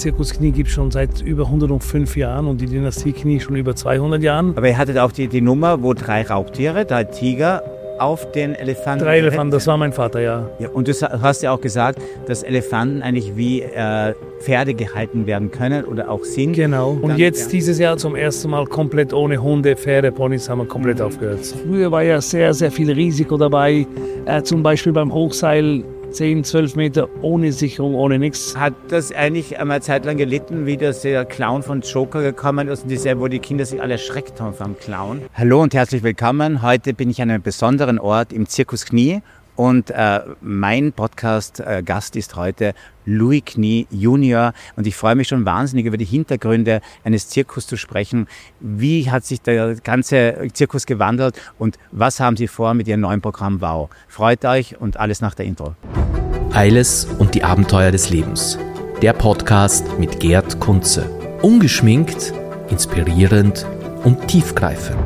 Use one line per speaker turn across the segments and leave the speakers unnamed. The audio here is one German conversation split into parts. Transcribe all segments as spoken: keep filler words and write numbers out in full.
Zirkus Knie gibt es schon seit über hundertfünf Jahren und die Dynastie Knie schon über zweihundert Jahren.
Aber ihr hattet auch die, die Nummer, wo drei Raubtiere, drei Tiger auf den Elefanten...
Drei Elefanten, das war mein Vater, ja.
ja. Und du hast ja auch gesagt, dass Elefanten eigentlich wie äh, Pferde gehalten werden können oder auch sind.
Genau. Und
Dann,
jetzt
ja.
dieses Jahr zum ersten Mal komplett ohne Hunde, Pferde, Ponys haben wir komplett mhm. aufgehört. Früher war ja sehr, sehr viel Risiko dabei, äh, zum Beispiel beim Hochseil. zehn, zwölf Meter ohne Sicherung, ohne nichts.
Hat das eigentlich einmal eine Zeit lang gelitten, wie das der Clown von Joker gekommen ist, wo die Kinder sich alle erschreckt haben vom Clown? Hallo und herzlich willkommen. Heute bin ich an einem besonderen Ort im Zirkus Knie und äh, mein Podcast-Gast äh, ist heute Louis Knie Junior und ich freue mich schon wahnsinnig über die Hintergründe eines Zirkus zu sprechen. Wie hat sich der ganze Zirkus gewandelt und was haben Sie vor mit Ihrem neuen Programm Wow? Freut euch und alles nach der Intro.
Eiles und die Abenteuer des Lebens. Der Podcast mit Gerd Kunze. Ungeschminkt, inspirierend und tiefgreifend.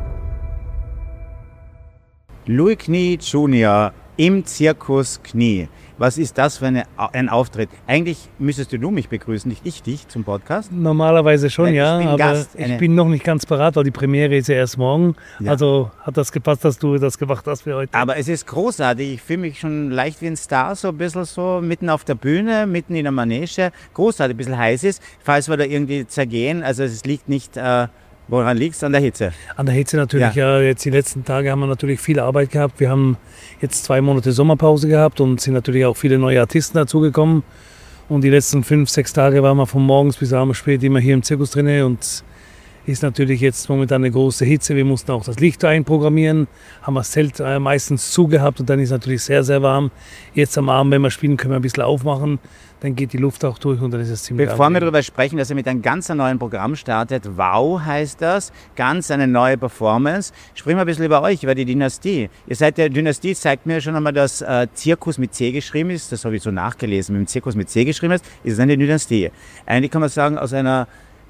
Louis Knie Junior im Zirkus Knie. Was ist das für eine, ein Auftritt? Eigentlich müsstest du mich begrüßen, nicht ich dich zum Podcast.
Normalerweise schon,
Weil
ja,
ich bin
aber
Gast,
ich
eine-
bin noch nicht ganz parat, weil die Premiere ist ja erst morgen.
Ja.
Also hat das gepasst, dass du das gemacht hast für heute.
Aber es ist großartig. Ich fühle mich schon leicht wie ein Star, so ein bisschen so mitten auf der Bühne, mitten in der Manege. Großartig, ein bisschen heiß ist. Falls wir da irgendwie zergehen, also es liegt nicht, äh, woran liegt es? An der Hitze.
An der Hitze natürlich, ja. ja. Jetzt die letzten Tage haben wir natürlich viel Arbeit gehabt. Wir haben jetzt zwei Monate Sommerpause gehabt und sind natürlich auch viele neue Artisten dazugekommen. Und die letzten fünf, sechs Tage waren wir von morgens bis abends spät immer hier im Zirkus drin. Und ist natürlich jetzt momentan eine große Hitze. Wir mussten auch das Licht einprogrammieren, haben das Zelt äh, meistens zugehabt und dann ist es natürlich sehr, sehr warm. Jetzt am Abend, wenn wir spielen, können wir ein bisschen aufmachen. Dann geht die Luft auch durch und dann ist es ziemlich
Bevor wir
angenehm.
darüber sprechen, dass er mit einem ganz neuen Programm startet, Wow heißt das, ganz eine neue Performance. Sprechen wir ein bisschen über euch, über die Dynastie. Ihr seid der Dynastie, zeigt mir schon einmal, dass äh, Zirkus mit C geschrieben ist. Das habe ich so nachgelesen, mit dem Zirkus mit C geschrieben ist, ist es eine Dynastie. Eigentlich kann man sagen, aus einer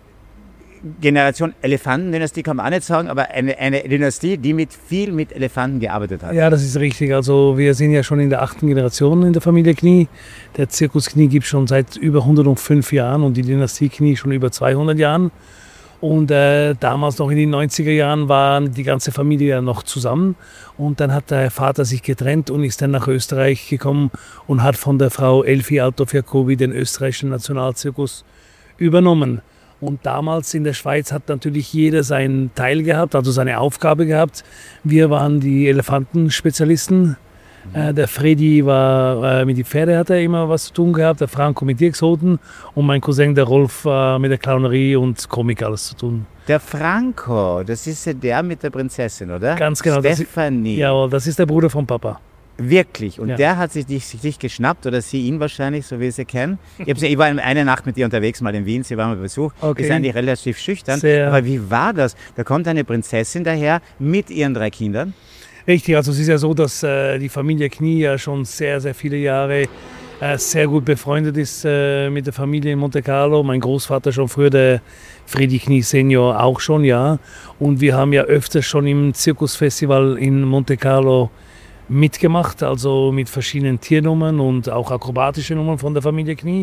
Generation Elefantendynastie kann man auch nicht sagen, aber eine, eine Dynastie, die mit viel mit Elefanten gearbeitet hat.
Ja, das ist richtig. Also wir sind ja schon in der achten Generation in der Familie Knie. Der Zirkus Knie gibt es schon seit über hundertfünf Jahren und die Dynastie Knie schon über zweihundert Jahren. Und äh, damals noch in den neunziger Jahren war die ganze Familie ja noch zusammen. Und dann hat der Vater sich getrennt und ist dann nach Österreich gekommen und hat von der Frau Elfi Althoff-Jacobi den österreichischen Nationalzirkus übernommen. Und damals in der Schweiz hat natürlich jeder seinen Teil gehabt, also seine Aufgabe gehabt. Wir waren die Elefantenspezialisten. Mhm. Äh, der Freddy war äh, mit den Pferden, hat er immer was zu tun gehabt. Der Franco mit Dirkshoten und mein Cousin, der Rolf, äh, mit der Clownerie und Komik alles zu tun.
Der Franco, das ist ja der mit der Prinzessin, oder?
Ganz genau.
Stephanie.
Das ist, ja, das ist der Bruder von Papa.
Wirklich. Und
Ja.
der hat sich dich, sich geschnappt, oder sie ihn wahrscheinlich, so wie Sie kennen. Ich, hab's ja, ich war eine Nacht mit ihr unterwegs, mal in Wien, sie war mal Besuch.
Okay.
Ist eigentlich relativ schüchtern.
Sehr.
Aber wie war das? Da kommt eine Prinzessin daher mit ihren drei Kindern.
Richtig, also es ist ja so, dass äh, die Familie Knie ja schon sehr, sehr viele Jahre äh, sehr gut befreundet ist äh, mit der Familie in Monte Carlo. Mein Großvater schon früher, der Freddy Knie Senior auch schon, ja. Und wir haben ja öfters schon im Zirkusfestival in Monte Carlo mitgemacht, also mit verschiedenen Tiernummern und auch akrobatische Nummern von der Familie Knie.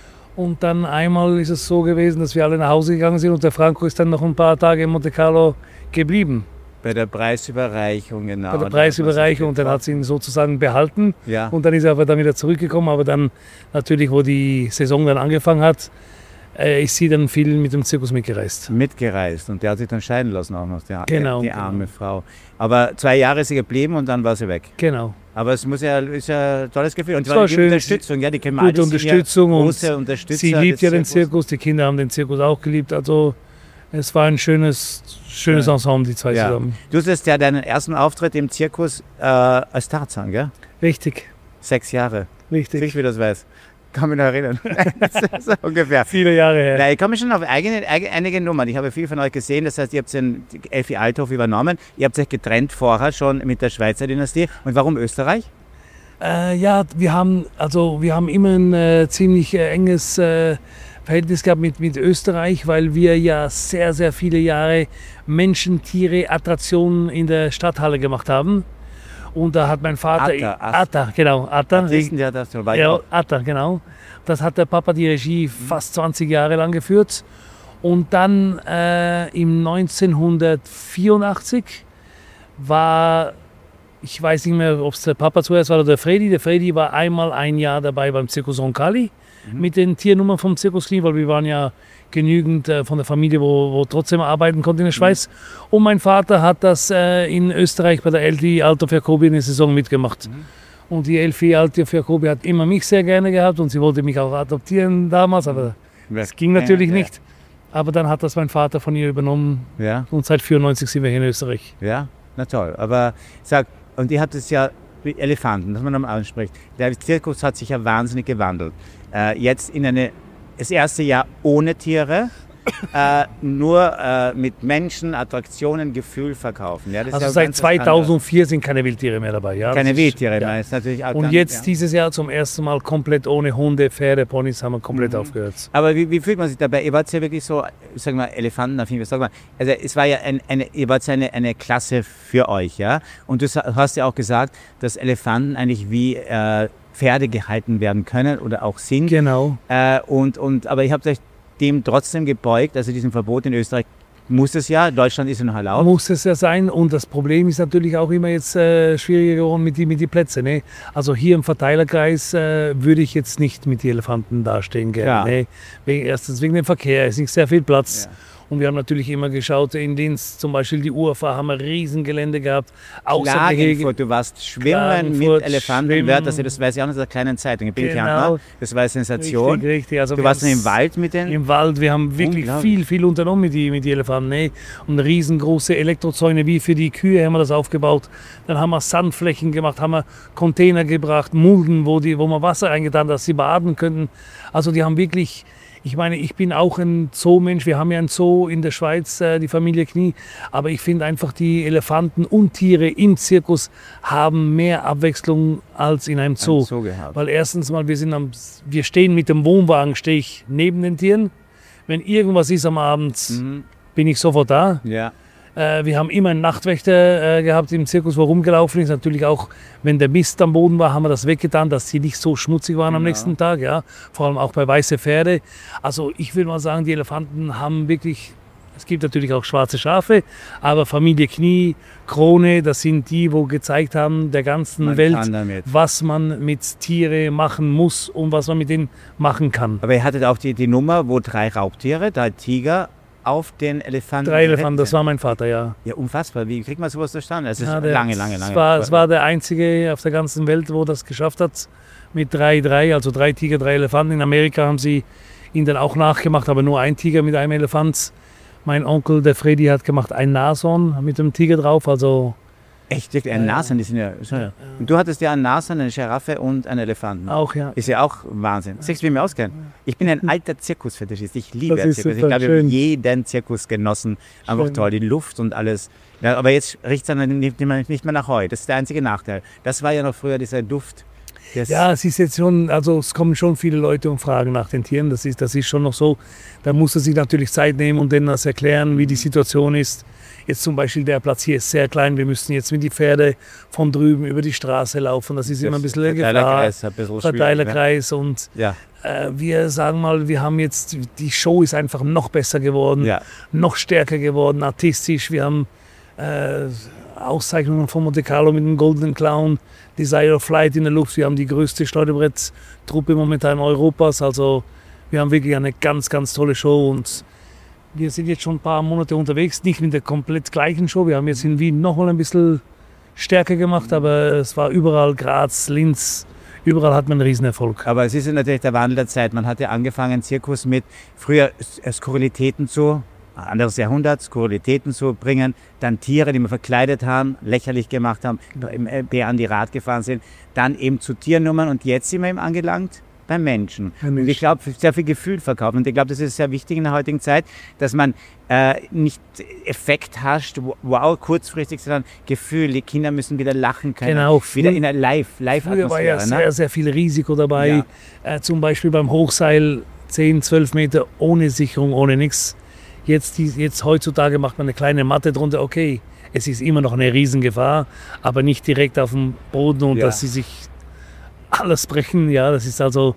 Und dann einmal ist es so gewesen, dass wir alle nach Hause gegangen sind und der Franco ist dann noch ein paar Tage in Monte Carlo geblieben.
Bei der Preisüberreichung, genau.
Bei der Preisüberreichung und dann hat sie ihn sozusagen behalten.
Ja.
Und dann ist er aber dann wieder zurückgekommen, aber dann natürlich, wo die Saison dann angefangen hat, äh, ist sie dann viel mit dem Zirkus mitgereist.
Mitgereist. Und der hat sich dann scheiden lassen auch noch, die,
Genau,
die
genau.
arme Frau. Aber zwei Jahre ist sie geblieben und dann war sie weg.
Genau.
Aber es muss ja, ist ja ein tolles Gefühl. Und
Es war
die
schön.
Unterstützung, ja, die kennen wir
Gute
alle, sind ja
Unterstützung und
große Unterstützer
sie liebt
des
ja den
Zirkus.
Zirkus, die Kinder haben den Zirkus auch geliebt, also es war ein schönes, schönes
Ja.
Ensemble, die zwei
Ja.
zusammen.
Du hattest ja deinen ersten Auftritt im Zirkus äh, als Tarzan, gell?
Richtig,
Sechs Jahre.
richtig.
Ich, wie das weiß. Kann mich noch erinnern. So ungefähr.
Viele Jahre her.
Nein, ich komme schon auf eigene, eigene, einige Nummern. Ich habe viel von euch gesehen. Das heißt, ihr habt den Elfi Althoff übernommen. Ihr habt euch getrennt vorher schon mit der Schweizer Dynastie. Und warum Österreich?
Äh, ja, wir haben, also wir haben immer ein äh, ziemlich äh, enges äh, Verhältnis gehabt mit, mit Österreich, weil wir ja sehr, sehr viele Jahre Menschen, Tiere, Attraktionen in der Stadthalle gemacht haben. Und da hat mein Vater...
Atta, Ast-
Atta, genau. Atta.
Wissen der das? So weit
Ja,
auch.
Atta, genau. Das hat der Papa die Regie fast zwanzig Jahre lang geführt. Und dann äh, im neunzehnhundertvierundachtzig war, ich weiß nicht mehr, ob es der Papa zuerst war oder der Freddy. Der Freddy war einmal ein Jahr dabei beim Circus Roncalli mhm. mit den Tiernummern vom Circus Knie, weil wir waren ja genügend äh, von der Familie, wo, wo trotzdem arbeiten konnte in der Schweiz. Mhm. Und mein Vater hat das äh, in Österreich bei der Elfi Althoff Jacobi eine Saison mitgemacht. Mhm. Und die Elfi Althoff Jacobi hat immer mich sehr gerne gehabt und sie wollte mich auch adoptieren damals, aber es ging natürlich ja, ja. nicht. Aber dann hat das mein Vater von ihr übernommen
ja.
und seit neunzehnhundertvierundneunzig sind wir hier in Österreich.
Ja, na toll. Aber sag, und ihr habt es ja wie Elefanten, dass man nochmal anspricht. Der Zirkus hat sich ja wahnsinnig gewandelt. Äh, jetzt in eine, das erste Jahr ohne Tiere, äh, nur äh, mit Menschen, Attraktionen, Gefühl verkaufen. Ja, das
also
ist ja
seit zweitausendvier sind keine Wildtiere mehr dabei. Ja?
Keine
Das
Wildtiere
ist,
mehr.
ja.
Ist natürlich auch
und
dann,
jetzt
ja.
dieses Jahr zum ersten Mal komplett ohne Hunde, Pferde, Ponys haben wir komplett
Mhm.
aufgehört.
Aber wie, wie fühlt man sich dabei? Ihr wart ja wirklich so, sagen wir Elefanten, sag mal. Also es war ja ein, eine, ihr wart ja eine, eine Klasse für euch, ja. Und du hast ja auch gesagt, dass Elefanten eigentlich wie äh, Pferde gehalten werden können oder auch sind.
Genau.
Äh, und, und, aber ihr habt euch dem trotzdem gebeugt, also diesem Verbot in Österreich muss es ja, Deutschland ist ja noch erlaubt.
Muss es ja sein und das Problem ist natürlich auch immer jetzt äh, schwieriger geworden mit den mit die Plätzen. Ne? Also hier im Verteilerkreis äh, würde ich jetzt nicht mit den Elefanten dastehen gerne.
Ja.
Ne? Wegen, erstens wegen dem Verkehr, es ist nicht sehr viel Platz.
Ja.
Und wir haben natürlich immer geschaut, in Linz zum Beispiel die U F A haben wir ein Riesengelände gehabt.
Klagenfurt, du warst schwimmen
Klagenfurt,
mit Elefanten,
schwimmen.
Wörth, also das weiß ich auch noch aus der kleinen Zeitung. Ich bin
Genau.
Kärntner, das war eine Sensation.
Richtig, richtig. Also
du
wir
warst
haben's
im Wald mit den...
Im Wald, wir haben wirklich
Unglaublich.
viel, viel unternommen mit den mit die Elefanten. Ne? Und riesengroße Elektrozäune wie für die Kühe haben wir das aufgebaut. Dann haben wir Sandflächen gemacht, haben wir Container gebracht, Mulden, wo, die, wo wir Wasser reingetan, dass sie baden könnten. Also die haben wirklich... Ich meine, ich bin auch ein Zoo-Mensch. Wir haben ja einen Zoo in der Schweiz, äh, die Familie Knie. Aber ich finde einfach, die Elefanten und Tiere im Zirkus haben mehr Abwechslung als in einem Zoo.
Ein Zoo gehabt.
Weil erstens mal, wir, sind am, wir stehen mit dem Wohnwagen, stehe ich neben den Tieren. Wenn irgendwas ist am Abend,
Mhm.
bin ich sofort da.
Ja.
Äh, wir haben immer einen Nachtwächter äh, gehabt im Zirkus, wo rumgelaufen ist. Natürlich auch, wenn der Mist am Boden war, haben wir das weggetan, dass sie nicht so schmutzig waren am
Genau.
nächsten Tag. Ja. Vor allem auch bei weiße Pferde. Also ich will mal sagen, die Elefanten haben wirklich, es gibt natürlich auch schwarze Schafe, aber Familie Knie, Krone, das sind die, wo gezeigt haben der ganzen
Man
Welt,
kann damit.
was man mit Tiere machen muss und was man mit denen machen kann.
Aber ihr hattet auch die, die Nummer, wo drei Raubtiere, drei Tiger auf den Elefanten...
Drei Elefanten, das
geritten
war mein Vater, ja.
sind. Ja, unfassbar. Wie kriegt man sowas zustande? Es ist
Ja, der-
lange, lange, lange.
Es war, es war der einzige auf der ganzen Welt, wo das geschafft hat. Mit drei, drei, also drei Tiger, drei Elefanten. In Amerika haben sie ihn dann auch nachgemacht, aber nur ein Tiger mit einem Elefant. Mein Onkel, der Freddy, hat gemacht ein Nashorn mit einem Tiger drauf. Also
Echt, wirklich, ein
Ja, ja.
Nashorn, die sind ja...
Ja.
Und du hattest ja einen Nashorn, eine Giraffe und einen Elefanten.
auch, ja.
Ist ja auch Wahnsinn. Siehst du, wie ich mich auskenne? Ich bin ein alter Zirkusfetischist. Ich liebe
Das ist
Zirkus. Ich
super,
glaube, ich habe
schön.
jeden Zirkus genossen. Einfach
Schön.
toll, die Luft und alles. Ja, aber jetzt riecht es dann nicht mehr, nicht mehr nach Heu. Das ist der einzige Nachteil. Das war ja noch früher dieser Duft. Das
Ja, es ist jetzt schon, also es kommen schon viele Leute und fragen nach den Tieren. Das ist, das ist schon noch so. Da muss er sich natürlich Zeit nehmen und denen das erklären, wie die Situation ist. Jetzt zum Beispiel der Platz hier ist sehr klein. Wir müssen jetzt mit die Pferde von drüben über die Straße laufen. Das ist immer ein bisschen eine Gefahr.
Verteilerkreis, ein bisschen schwierig,
Verteilerkreis und
Ja,
äh, wir sagen mal, wir haben jetzt, die Show ist einfach noch besser geworden,
ja.
noch stärker geworden, artistisch. Wir haben äh, Auszeichnungen von Monte Carlo mit dem Golden Clown, Desire of Flight in der Luft. Wir haben die größte Schleuderbretttruppe momentan Europas. Also wir haben wirklich eine ganz, ganz tolle Show und wir sind jetzt schon ein paar Monate unterwegs, nicht mit der komplett gleichen Show. Wir haben jetzt in Wien noch mal ein bisschen stärker gemacht, aber es war überall, Graz, Linz, überall hat man einen Riesenerfolg.
Aber es ist ja natürlich der Wandel der Zeit. Man hat ja angefangen, Zirkus mit früher Skurrilitäten zu, anderes Jahrhundert, Skurrilitäten zu bringen, dann Tiere, die wir verkleidet haben, lächerlich gemacht haben, Bär an die Rad gefahren sind, dann eben zu Tiernummern und jetzt sind wir eben angelangt beim Menschen.
Beim
Und ich glaube, sehr viel Gefühl verkaufen. Und ich glaube, das ist sehr wichtig in der heutigen Zeit, dass man äh, nicht Effekt hascht, wow, kurzfristig, sondern Gefühl. Die Kinder müssen wieder lachen können.
Genau.
Wieder in einer Live,
Früher war ja
Live-Atmosphäre.
sehr,
Ne?
sehr viel Risiko dabei.
Ja.
Äh, zum Beispiel beim Hochseil zehn, zwölf Meter ohne Sicherung, ohne nichts. Jetzt, die, jetzt heutzutage macht man eine kleine Matte drunter, okay. Es ist immer noch eine Riesengefahr, aber nicht direkt auf dem Boden und
Ja.
dass sie sich alles brechen. Ja, das ist also,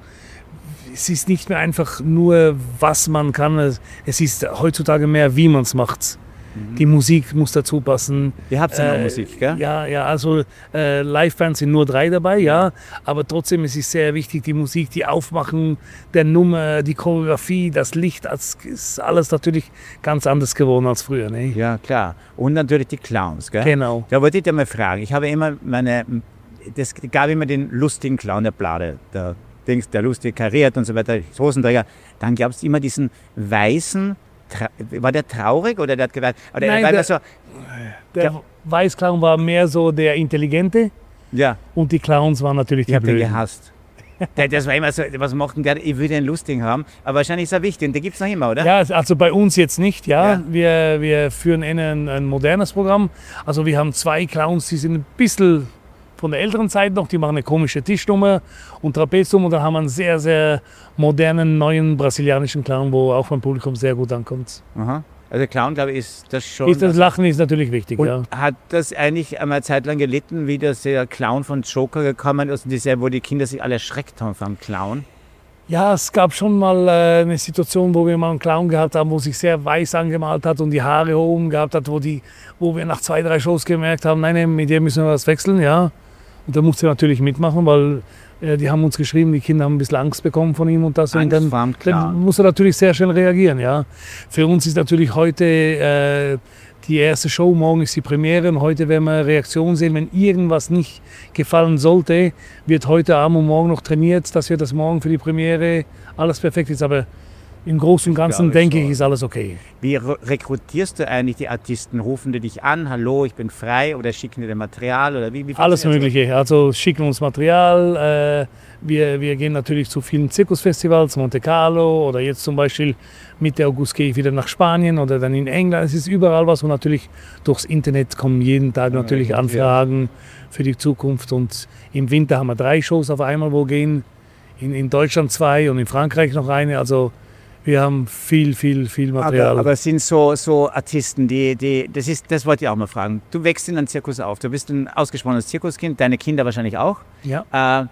es ist nicht mehr einfach nur, was man kann. Es ist heutzutage mehr, wie man es macht. Die Musik muss dazu passen.
Ihr habt ja noch Musik, gell?
Ja, ja, also äh, Livebands sind nur drei dabei, ja. Aber trotzdem ist es sehr wichtig, die Musik, die Aufmachung der Nummer, die Choreografie, das Licht, das ist alles natürlich ganz anders geworden als früher. Ne?
Ja, klar. Und natürlich die Clowns, gell?
Genau.
Da wollte ich dir mal fragen. Ich habe immer meine, das gab immer den lustigen Clown der Blade, der Dings, der lustig kariert und so weiter, Hosenträger. Dann gab es immer diesen weißen, Tra- war der traurig oder der hat geweint? Oder
Nein,
war
der-
so,
Der
Ja.
Weißclown war mehr so der Intelligente
ja,
und die Clowns waren natürlich
ich
die
habe den
Blöden.
gehasst. Der, das war immer so, was macht denn der? Ich will den lustigen haben, aber wahrscheinlich ist er wichtig und den gibt es noch immer, oder?
Ja, also bei uns jetzt nicht, ja.
Ja.
Wir, wir führen ein, ein modernes Programm. Also wir haben zwei Clowns, die sind ein bisschen von der älteren Zeit noch, die machen eine komische Tischnummer und Trapeznummer. Und dann haben wir einen sehr, sehr modernen, neuen brasilianischen Clown, wo auch beim Publikum sehr gut ankommt.
Aha. Also Clown, glaube ich, ist das schon...
Ist das Lachen ist natürlich wichtig,
und
ja.
hat das eigentlich einmal eine Zeit lang gelitten, wie das der Clown von Joker gekommen ist, und diese, wo die Kinder sich alle erschreckt haben vom Clown?
Ja, es gab schon mal äh, eine Situation, wo wir mal einen Clown gehabt haben, wo sich sehr weiß angemalt hat und die Haare oben gehabt hat, wo, die, wo wir nach zwei, drei Shows gemerkt haben, nein, nein, mit dem müssen wir was wechseln, ja. Und da musste er natürlich mitmachen, weil äh, die haben uns geschrieben, die Kinder haben ein bisschen Angst bekommen von ihm und das.
Angst
und dann,
vorm Clown.
dann muss er natürlich sehr schnell reagieren, ja. Für uns ist natürlich heute äh, die erste Show, morgen ist die Premiere und heute werden wir Reaktionen sehen, wenn irgendwas nicht gefallen sollte, wird heute Abend und morgen noch trainiert, dass wir das morgen für die Premiere alles perfekt ist, aber im Großen und Ganzen
glaube ich
denke ich,
schon.
ist alles okay.
Wie re- rekrutierst du eigentlich die Artisten? Rufen die dich an, hallo, ich bin frei, oder schicken die dir Material? Oder wie, wie
Alles
funktioniert das?
Mögliche, also schicken uns Material, äh, wir, wir gehen natürlich zu vielen Zirkusfestivals, Monte Carlo oder jetzt zum Beispiel Mitte August gehe ich wieder nach Spanien oder dann in England, es ist überall was und natürlich durchs Internet kommen jeden Tag natürlich
ja.
Anfragen für die Zukunft und im Winter haben wir drei Shows auf einmal, wo gehen, in, in Deutschland zwei und in Frankreich noch eine, also wir haben viel, viel, viel Material.
Aber, aber es sind so, so Artisten, die, die das, ist, das wollte ich auch mal fragen. Du wächst in einem Zirkus auf, du bist ein ausgesprochenes Zirkuskind, deine Kinder wahrscheinlich auch.
ja.
Äh,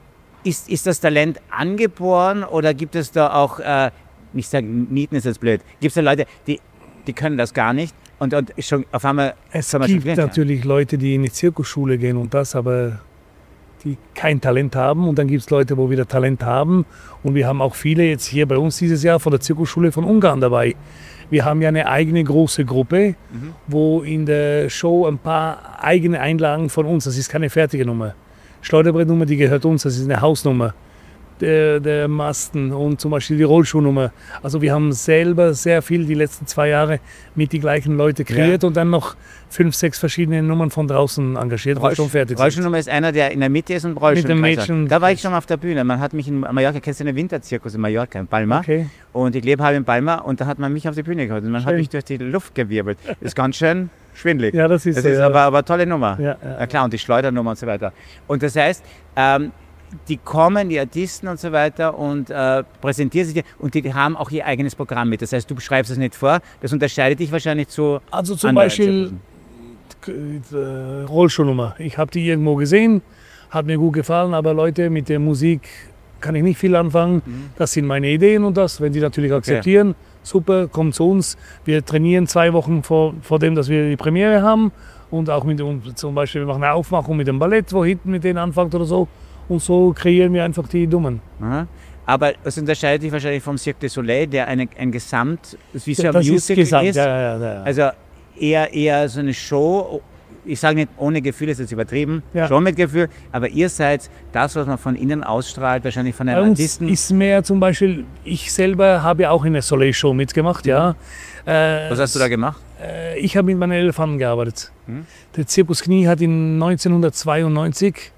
ist, ist das Talent angeboren oder gibt es da auch, äh, nicht sagen, Nieten ist jetzt blöd, gibt es da Leute, die, die können das gar nicht und, und schon auf einmal...
Es
kann man schon
gibt
gelernt haben?
natürlich Leute, die in die Zirkusschule gehen und das, aber die kein Talent haben. Und dann gibt es Leute, wo wieder Talent haben. Und wir haben auch viele jetzt hier bei uns dieses Jahr von der Zirkusschule von Ungarn dabei. Wir haben ja eine eigene große Gruppe,
Mhm.
wo in der Show ein paar eigene Einlagen von uns, das ist keine fertige Nummer. Schleuderbrettnummer, die gehört uns, das ist eine Hausnummer. Der, der Masten und zum Beispiel die Rollschuhnummer. Also wir haben selber sehr viel die letzten zwei Jahre mit den gleichen Leuten kreiert und dann noch fünf, sechs verschiedene Nummern von draußen engagiert, die schon fertig sind.
Rollstuhlnummer ist einer, der in der Mitte ist und Rollstuhl.
Mit dem Mädchen-
Da war ich schon mal auf der Bühne. Man hat mich in Mallorca, kennst du den Winterzirkus in Mallorca, in Palma?
Okay.
Und ich lebe halb in Palma und da hat man mich auf die Bühne geholt und man hat
Schön.
mich durch die Luft gewirbelt. Ist ganz schön schwindelig.
Ja, das ist
Das
so,
ist
ja.
aber, aber eine tolle Nummer.
Ja, ja.
Ja, klar, und die Schleudernummer und so weiter. Und das heißt, ähm, die kommen, die Artisten und so weiter und äh, präsentieren sich dir und die haben auch ihr eigenes Programm mit. Das heißt, du beschreibst es nicht vor, das unterscheidet dich wahrscheinlich zu
Also zum
anderen
Beispiel
Zirkusen.
äh, Rollschuhnummer. Ich habe die irgendwo gesehen, hat mir gut gefallen, aber Leute, mit der Musik kann ich nicht viel anfangen. Das sind meine Ideen und das, wenn die natürlich akzeptieren, super, kommt zu uns. Wir trainieren zwei Wochen vor, vor dem, dass wir die Premiere haben und auch mit uns, zum Beispiel, wir machen eine Aufmachung mit dem Ballett, wo hinten mit denen anfängt oder so. Und so kreieren wir einfach die Dummen.
Aha. Aber es unterscheidet dich wahrscheinlich vom Cirque du Soleil, der eine, ein Gesamt, wie so ein
das ist
Musical
gesagt,
ist.
ja, ja, ja, ja.
Also eher, eher so eine Show. Ich sage nicht ohne Gefühl, ist jetzt übertrieben,
Ja.
schon mit Gefühl, aber ihr seid das, was man von innen ausstrahlt, wahrscheinlich von
Bei
einem
uns
Artisten.
ist mehr zum Beispiel, ich selber habe ja auch in der Soleil-Show mitgemacht, ja. Äh,
Was hast du da gemacht?
Äh, Ich habe mit meinen Elefanten gearbeitet.
Mhm.
Der Zirkus Knie hat in neunzehnhundertzweiundneunzig,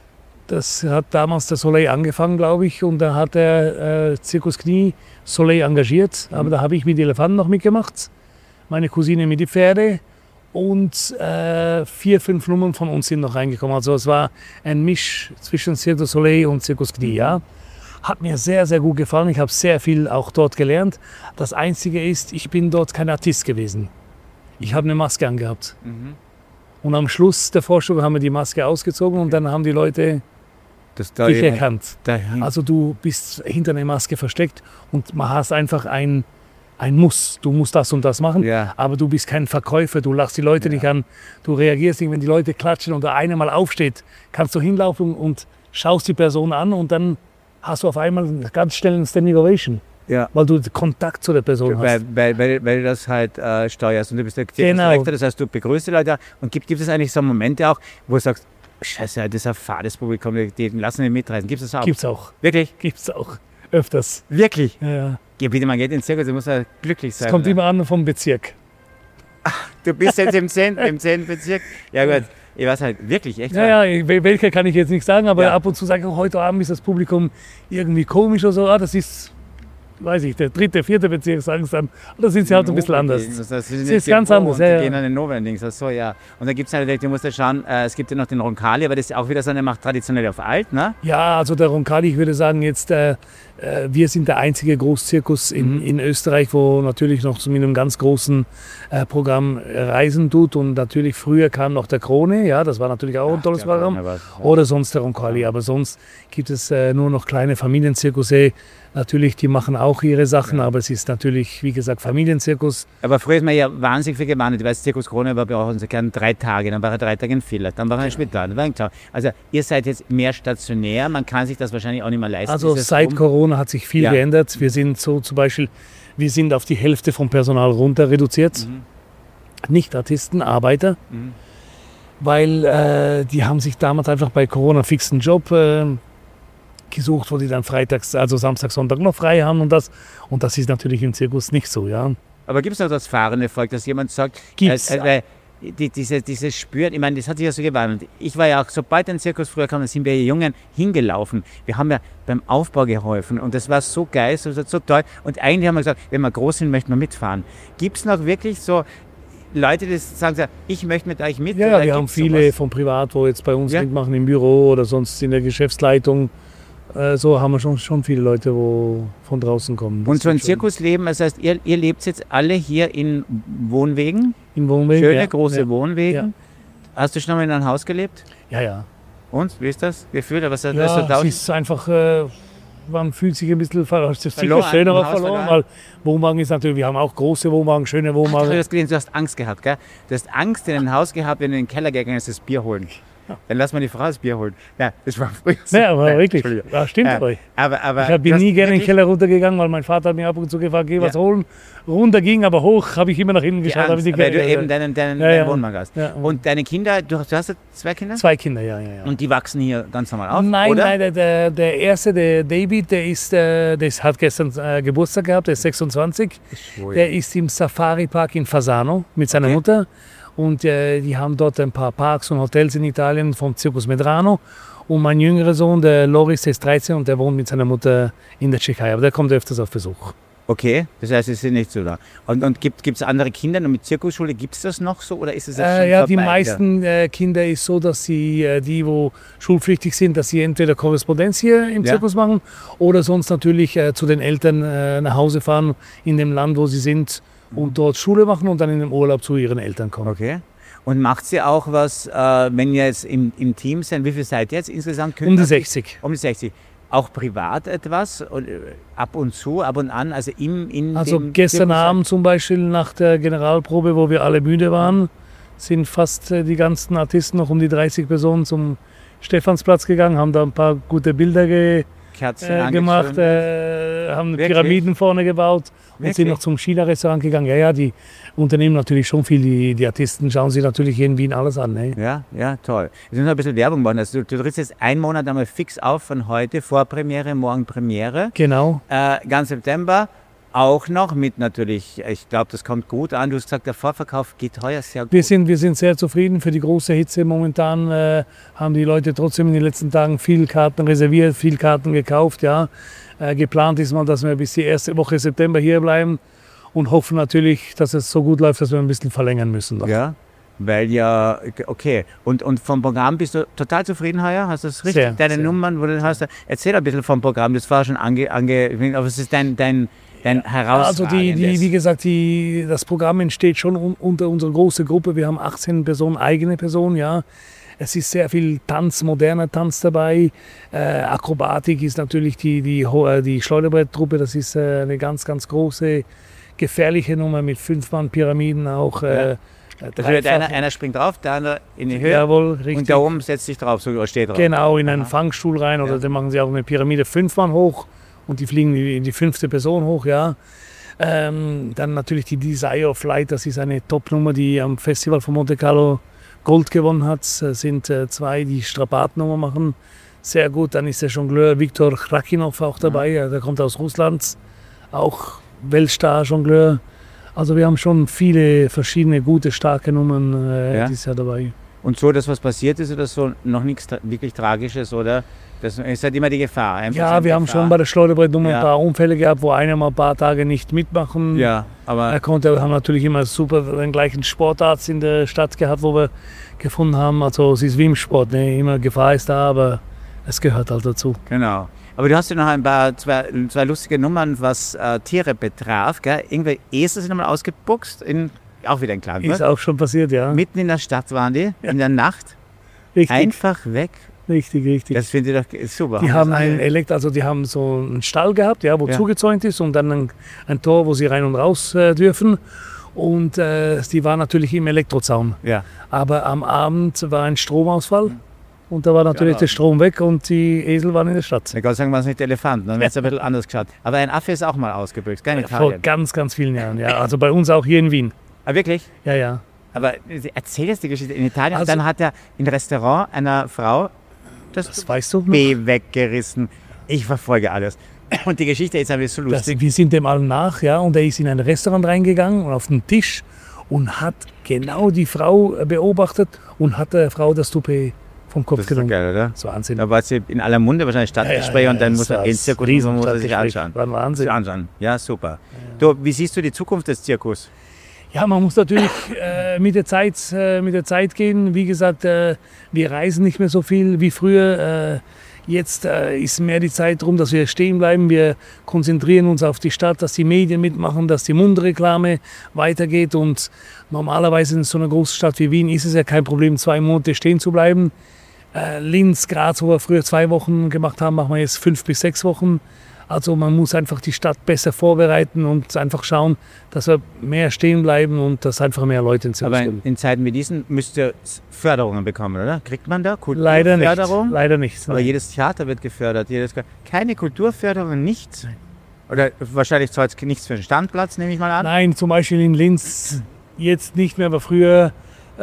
das hat damals der Soleil angefangen, glaube ich, und da hat der äh, Zirkus Knie Soleil engagiert, aber da habe ich mit den Elefanten noch mitgemacht, meine Cousine mit den Pferde und äh, vier, fünf Nummern von uns sind noch reingekommen. Also es war ein Misch zwischen Cirque du Soleil und Zirkus Knie, ja. Hat mir sehr, sehr gut gefallen. Ich habe sehr viel auch dort gelernt. Das Einzige ist, ich bin dort kein Artist gewesen. Ich habe eine Maske angehabt.
Mhm.
Und am Schluss der Vorstellung haben wir die Maske ausgezogen und dann haben die Leute
Das da
dich
eben
erkannt.
dahin.
Also du bist hinter einer Maske versteckt und man hast einfach ein, ein Muss. Du musst das und das machen,
Ja.
aber du bist kein Verkäufer. Du lachst die Leute
Ja.
nicht an. Du reagierst nicht, wenn die Leute klatschen und der eine mal aufsteht, kannst du hinlaufen und schaust die Person an und dann hast du auf einmal ganz schnell einen Standing Ovation,
Ja.
weil du Kontakt zu der Person hast.
Weil, weil, weil, weil du das halt äh, steuerst und du bist der
Genau.
Direktor, das heißt, du begrüßt die Leute. Und gibt, gibt es eigentlich so Momente auch, wo du sagst, Scheiße, das ist ein fades Publikum, die, die lassen nicht mitreisen. Gibt es das auch?
Gibt's auch.
Wirklich?
Gibt's auch. Öfters.
Wirklich?
Ja, ja.
Ja, bitte, man geht in den Zirkus, du musst ja glücklich sein.
Es kommt
oder?
immer an vom Bezirk.
Du bist jetzt im zehnten im zehnten Bezirk. Ja gut, ich weiß halt wirklich, echt. wahr.
Ja, ja, wel- welche kann ich jetzt nicht sagen, aber
Ja.
ab und zu sage ich, heute Abend ist das Publikum irgendwie komisch oder so. Ah, das ist, weiß ich, der dritte, vierte Bezirk, sagen sie dann. Da sind sie halt ein bisschen anders.
Das, das, das
ist ganz anders,
Und
ja,
die gehen
ja.
an den Novendings. So, ja. Und dann gibt es natürlich, du musst ja schauen, äh, es gibt ja noch den Roncalli, aber das ist auch wieder so eine macht traditionell auf alt, ne?
Ja, also der Roncalli, ich würde sagen, jetzt, äh, äh, wir sind der einzige Großzirkus in,
Mhm.
in Österreich, wo natürlich noch mit einem ganz großen äh, Programm Reisen tut. Und natürlich früher kam noch der Krone, ja, das war natürlich auch ein tolles
Ja,
Programm.
aber- ja.
Oder sonst der Roncalli. Aber sonst gibt es äh, nur noch kleine Familienzirkusse. Natürlich, die machen auch ihre Sachen,
Ja.
aber es ist natürlich, wie gesagt, Familienzirkus.
Aber früher ist man ja wahnsinnig viel gewandert. Ich weiß, Zirkus Krone war bei uns gern drei Tage, dann war er drei Tage in Villach, dann war er in Spital, dann war er in Klau. Also ihr seid jetzt mehr stationär, man kann sich das wahrscheinlich auch nicht mehr leisten.
Also
dieses
seit
Um-
Corona hat sich viel
Ja.
geändert. Wir sind so zum Beispiel, wir sind auf die Hälfte vom Personal runter reduziert.
Mhm.
Nicht Artisten, Arbeiter.
Mhm.
Weil äh, die haben sich damals einfach bei Corona einen fixen Job äh, gesucht, wo die dann freitags, also Samstag, Sonntag noch frei haben und das. Und das ist natürlich im Zirkus nicht so, ja.
Aber gibt es noch das fahrende Volk, dass jemand sagt,
Gibt's.
äh, äh, die, diese, dieses Spüren, ich meine, das hat sich ja so gewandelt. Ich war ja auch, sobald ein Zirkus früher kam, dann sind wir Jungen hingelaufen. Wir haben ja beim Aufbau geholfen und das war so geil, so, so toll. Und eigentlich haben wir gesagt, wenn wir groß sind, möchten wir mitfahren. Gibt es noch wirklich so Leute, die sagen, so, ich möchte mit euch mit?
Ja,
oder
wir haben
gibt's
viele
sowas?
von privat, wo jetzt bei uns
Ja.
mitmachen im Büro oder sonst in der Geschäftsleitung. Äh, so haben wir schon, schon viele Leute, wo von draußen kommen. Das
Und so ein
ist schon
Zirkusleben, das heißt, ihr, ihr lebt jetzt alle hier in Wohnwegen,
in Wohnwegen.
schöne
ja.
große
ja.
Wohnwegen. Hast du schon mal in einem Haus gelebt?
Ja, ja.
Und, wie ist das? Wie fühlt ihr? Was ist
Ja,
das so
es
dauert?
ist einfach, äh, man fühlt sich ein bisschen ver- es ist
Verloren,
sicher schön, aber
im Haus
verloren,
verloren.
weil Wohnwagen ist natürlich, wir haben auch große Wohnwagen, schöne
Ich habe
Wohnwagen.
das gesehen, du hast Angst gehabt, gell? Du hast Angst in ein Haus gehabt, wenn du in den Keller gegangen bist, das Bier holen. Dann lass mal die Frau das Bier holen. Ja, das war früher so.
Ja, aber
Nein,
wirklich,
Entschuldigung.
ja, stimmt
Ja,
aber.
aber, aber
Ich
du
bin
hast
nie gerne in den
wirklich
Keller runtergegangen, weil mein Vater hat mir ab und zu gefragt, geh was
Ja.
holen. Runter ging, aber hoch habe ich immer nach hinten
die
geschaut. habe
Angst,
ich die
weil du
Keller-
eben deinen, deinen,
Ja,
deinen
ja.
Wohnwagen hast.
Ja.
Und deine Kinder, du hast, du hast zwei Kinder?
Zwei Kinder, ja, ja, ja.
Und die wachsen hier ganz normal auf,
Nein,
oder?
nein, der, der, der erste, der David, der, ist, äh, der ist, hat gestern äh, Geburtstag gehabt, der ist sechsundzwanzig.
Ui.
Der ist im Safari-Park in Fasano mit seiner
Okay.
Mutter. Und äh, die haben dort ein paar Parks und Hotels in Italien vom Circus Medrano. Und mein jüngerer Sohn, der Loris, der ist dreizehn und der wohnt mit seiner Mutter in der Tschechei. Aber der kommt öfters auf Besuch.
Okay, das heißt, sie sind nicht so da. Und, und gibt es andere Kinder und mit Zirkusschule, gibt es das noch so oder ist es jetzt schon
Äh, ja, die
vorbei?
meisten äh, Kinder ist so, dass sie, äh, die, wo schulpflichtig sind, dass sie entweder Korrespondenz hier im
Ja.
Zirkus machen oder sonst natürlich äh, zu den Eltern äh, nach Hause fahren in dem Land, wo sie sind und dort Schule machen und dann in den Urlaub zu ihren Eltern kommen.
Okay. Und macht ihr auch was, äh, wenn ihr jetzt im, im Team seid, wie viel seid ihr jetzt insgesamt?
Um die sechzig.
Um die sechzig. Auch privat etwas? Und, äh, ab und zu, ab und an? Also im, in
Also
dem
gestern
Zirkus-
Abend zum Beispiel nach der Generalprobe, wo wir alle müde waren, sind fast äh, die ganzen Artisten, noch um die dreißig Personen, zum Stephansplatz gegangen, haben da ein paar gute Bilder ge
Kerzen
äh, gemacht,
angezündet.
äh, haben
Wirklich?
Pyramiden vorne gebaut und
Wirklich?
sind noch zum China-Restaurant gegangen. Ja, ja, die unternehmen natürlich schon viel. Die, die Artisten schauen sich natürlich hier in Wien alles an. Ne?
Ja, ja, toll. Es muss noch ein bisschen Werbung machen. Also du, du trittst jetzt einen Monat einmal fix auf von heute, Vorpremiere, morgen Premiere.
Genau.
Äh, ganz September auch noch mit natürlich, ich glaube, das kommt gut an. Du hast gesagt, der Vorverkauf geht heuer sehr gut.
Wir sind, wir sind sehr zufrieden. Für die große Hitze momentan äh, haben die Leute trotzdem in den letzten Tagen viel Karten reserviert, viel Karten gekauft. Ja. Äh, geplant ist mal, dass wir bis die erste Woche September hier bleiben und hoffen natürlich, dass es so gut läuft, dass wir ein bisschen verlängern müssen. Noch.
Ja, weil ja, okay. Und, und vom Programm bist du total zufrieden heuer? Hast du das richtig?
Sehr,
Deine
sehr.
Nummern, wo du hast, erzähl ein bisschen vom Programm. Das war schon ange, ange aber es ist dein, dein Denn herausragend
Also die, die, wie gesagt, die, das Programm entsteht schon un, unter unserer großen Gruppe. Wir haben achtzehn Personen, eigene Personen, ja. Es ist sehr viel Tanz, moderner Tanz dabei. Äh, Akrobatik ist natürlich die, die, die Schleuderbretttruppe. Das ist äh, eine ganz, ganz große, gefährliche Nummer mit fünf Mann Pyramiden auch. Äh,
ja. Das wird einer, einer springt drauf, der andere in die Höhe.
Jawohl, richtig.
Und da oben setzt sich drauf, so steht drauf.
Genau, in einen Aha. Fangstuhl rein oder
ja.
dann machen sie auch eine Pyramide fünf Mann hoch und die fliegen in die fünfte Person hoch, ja. Ähm, dann natürlich die Desire of Light, das ist eine Top-Nummer, die am Festival von Monte Carlo Gold gewonnen hat. Es sind äh, zwei, die Strapath-Nummer machen. Sehr gut. Dann ist der Jongleur Viktor Krakinov auch dabei, ja. Der kommt aus Russland, auch Weltstar-Jongleur. Also wir haben schon viele verschiedene gute, starke Nummern äh,
ja.
dieses Jahr dabei.
Und so, dass was passiert ist oder so, noch nichts tra- wirklich Tragisches, oder? Das ist halt immer die Gefahr. Einfach
ja, wir
Gefahr.
haben schon bei der Schleuderbrettnummer
ja.
ein paar Unfälle gehabt, wo einer mal ein paar Tage nicht mitmachen
ja, aber
er konnte. Wir haben natürlich immer super den gleichen Sportarzt in der Stadt gehabt, wo wir gefunden haben. Also es ist wie im Sport, ne? Immer Gefahr ist da, aber es gehört halt dazu.
Genau. Aber du hast ja noch ein paar, zwei, zwei lustige Nummern, was äh, Tiere betraf. Gell? Irgendwelche Esel sind einmal ausgebuchst, in, auch wieder in Klagenfurt.
Ist auch schon passiert, ja.
Mitten in der Stadt waren die, ja. in der Nacht.
Richtig.
Einfach weg.
Richtig, richtig.
Das finde ich doch super.
Die haben ein Elekt, also die haben so einen Stall gehabt, ja, wo ja. zugezäunt ist und dann ein, ein Tor, wo sie rein und raus äh, dürfen. Und äh, die waren natürlich im Elektrozaun.
Ja.
Aber am Abend war ein Stromausfall. Und da war natürlich genau. der Strom weg und die Esel waren in der Stadt.
Ich kann sagen, waren es nicht Elefanten, dann wäre es ein bisschen anders geschaut. Aber ein Affe ist auch mal ausgebüxt, keine Italien.
Vor ganz, ganz vielen Jahren, ja. Also bei uns auch hier in Wien.
Ah, wirklich?
Ja, ja.
Aber erzähl jetzt die Geschichte. In Italien,
also,
dann hat er im Restaurant einer Frau das,
das weißt du
B weggerissen. Ich verfolge alles. Und die Geschichte ist aber so lustig.
Das, wir sind dem allen nach, ja. Und er ist in ein Restaurant reingegangen und auf den Tisch und hat genau die Frau beobachtet und hat der Frau das Toupet vom Kopf genommen.
Das ist geil, oder?
Das war Wahnsinn.
Da war sie in aller Munde wahrscheinlich Stadtgespräch ja, ja, ja, und dann muss man ins Zirkus
riesen
muss man sich anschauen.
War ein Wahnsinn.
Sich anschauen. Ja, super. Ja. Du, wie siehst du die Zukunft des Zirkus?
Ja, man muss natürlich äh, mit, der Zeit, äh, mit der Zeit gehen. Wie gesagt, äh, wir reisen nicht mehr so viel wie früher. Äh, jetzt äh, ist mehr die Zeit darum, dass wir stehen bleiben. Wir konzentrieren uns auf die Stadt, dass die Medien mitmachen, dass die Mundreklame weitergeht. Und normalerweise in so einer großen Stadt wie Wien ist es ja kein Problem, zwei Monate stehen zu bleiben. Äh, Linz, Graz, wo wir früher zwei Wochen gemacht haben, machen wir jetzt fünf bis sechs Wochen. Also man muss einfach die Stadt besser vorbereiten und einfach schauen, dass wir mehr stehen bleiben und dass einfach mehr Leute ins Zirkus
Aber
kommen.
in Zeiten wie diesen müsst ihr Förderungen bekommen, oder? Kriegt man da Kulturförderung?
Leider nicht. Leider nicht.
Aber jedes Theater wird gefördert. Jedes, keine Kulturförderung, nichts? Oder wahrscheinlich zwar jetzt nichts für den Standplatz, nehme ich mal an?
Nein, zum Beispiel in Linz jetzt nicht mehr, aber früher,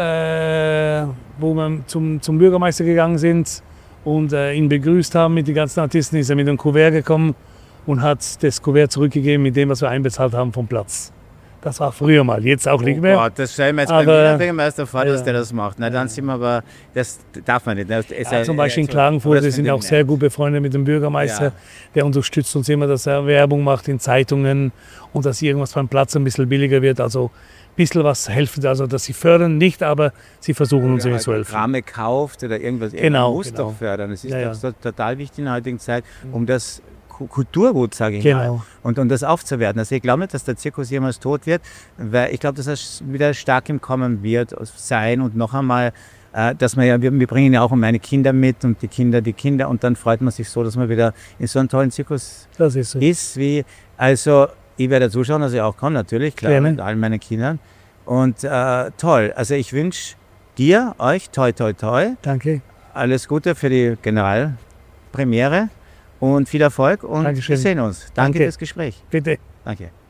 äh, wo wir zum, zum Bürgermeister gegangen sind und äh, ihn begrüßt haben mit den ganzen Artisten, ist er mit einem Kuvert gekommen und hat das Kuvert zurückgegeben mit dem, was wir einbezahlt haben vom Platz. Das war früher mal, jetzt auch nicht mehr.
Oh Gott, das stellen wir jetzt
aber,
beim Wiener Bürgermeister vor, dass
ja.
der das macht. Na, dann sind wir aber, das darf man nicht. Das
ja, zum Beispiel in Klagenfurt, wir sind auch sehr gut befreundet mit dem Bürgermeister. Ja. Der unterstützt uns immer, dass er Werbung macht in Zeitungen und dass irgendwas beim Platz ein bisschen billiger wird. Also ein bisschen was helfen, also dass sie fördern nicht, aber sie versuchen uns irgendwie zu helfen.
Programme kauft oder irgendwas.
Genau,
Man muss
genau.
doch fördern. Das ist
ja,
doch
ja.
total wichtig in der heutigen Zeit, um das Kulturgut, sage ich
genau.
mal, und um das aufzuwerten. Also ich glaube nicht, dass der Zirkus jemals tot wird, weil ich glaube, dass er wieder stark im Kommen wird sein und noch einmal, äh, dass man ja, wir, wir bringen ja auch meine Kinder mit und die Kinder die Kinder und dann freut man sich so, dass man wieder in so einem tollen Zirkus
das ist, so.
ist, wie, also ich werde zuschauen, dass ich auch komme, natürlich, klar,
Gerne.
mit allen meinen Kindern und äh, toll, also ich wünsche dir, euch, toi, toi, toi.
Danke.
Alles Gute für die Generalpremiere. Und viel Erfolg und
Dankeschön.
wir sehen uns. Danke
Danke.
fürs Gespräch.
Bitte.
Danke.